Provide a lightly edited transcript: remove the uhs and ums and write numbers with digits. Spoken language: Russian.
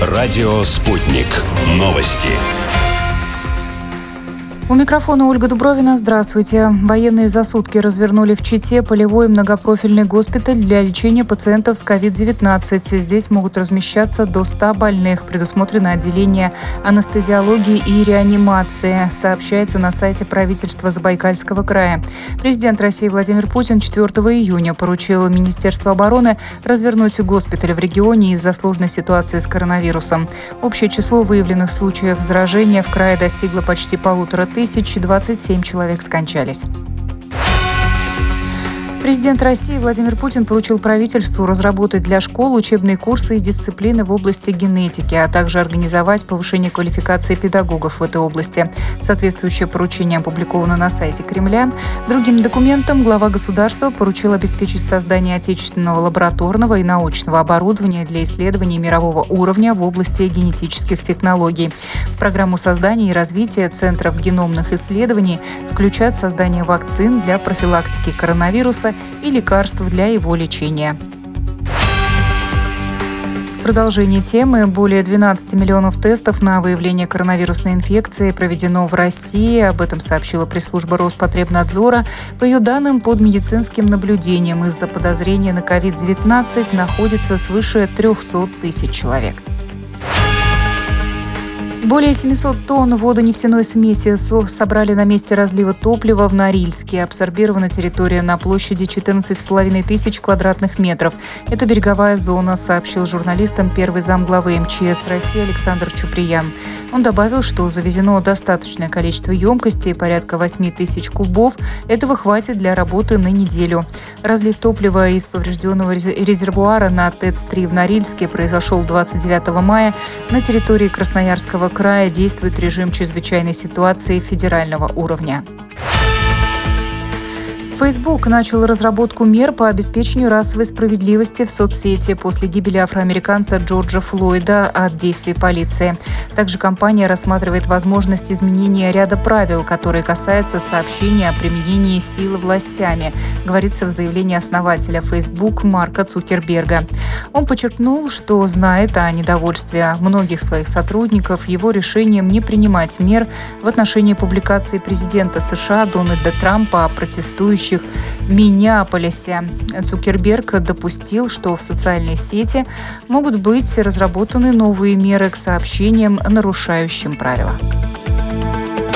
Радио «Спутник». Новости. У микрофона Ольга Дубровина. Здравствуйте. Военные за сутки развернули в Чите полевой многопрофильный госпиталь для лечения пациентов с COVID-19. Здесь могут размещаться до 100 больных. Предусмотрено отделение анестезиологии и реанимации, сообщается на сайте правительства Забайкальского края. Президент России Владимир Путин 4 июня поручил Министерству обороны развернуть госпиталь в регионе из-за сложной ситуации с коронавирусом. Общее число выявленных случаев заражения в крае достигло почти 1500. 27 человек скончались. Президент России Владимир Путин поручил правительству разработать для школ учебные курсы и дисциплины в области генетики, а также организовать повышение квалификации педагогов в этой области. Соответствующее поручение опубликовано на сайте Кремля. Другим документом глава государства поручил обеспечить создание отечественного лабораторного и научного оборудования для исследований мирового уровня в области генетических технологий. В программу создания и развития центров геномных исследований включат создание вакцин для профилактики коронавируса и лекарств для его лечения. В продолжении темы более 12 миллионов тестов на выявление коронавирусной инфекции проведено в России. Об этом сообщила пресс-служба Роспотребнадзора. По ее данным, под медицинским наблюдением из-за подозрения на COVID-19 находится свыше 300 тысяч человек. Более 700 тонн водонефтяной смеси собрали на месте разлива топлива в Норильске. Абсорбирована территория на площади 14,5 тысяч квадратных метров. Это береговая зона, сообщил журналистам первый замглавы МЧС России Александр Чуприян. Он добавил, что завезено достаточное количество емкостей, порядка 8 тысяч кубов. Этого хватит для работы на неделю. Разлив топлива из поврежденного резервуара на ТЭЦ-3 в Норильске произошел 29 мая. На территории Красноярского края действует режим чрезвычайной ситуации федерального уровня. Facebook начал разработку мер по обеспечению расовой справедливости в соцсети после гибели афроамериканца Джорджа Флойда от действий полиции. Также компания рассматривает возможность изменения ряда правил, которые касаются сообщения о применении силы властями, говорится в заявлении основателя Facebook Марка Цукерберга. Он подчеркнул, что знает о недовольстве многих своих сотрудников его решением не принимать мер в отношении публикации президента США Дональда Трампа о протестующих в Миннеаполисе. Цукерберг допустил, что в социальной сети могут быть разработаны новые меры к сообщениям, нарушающим правила.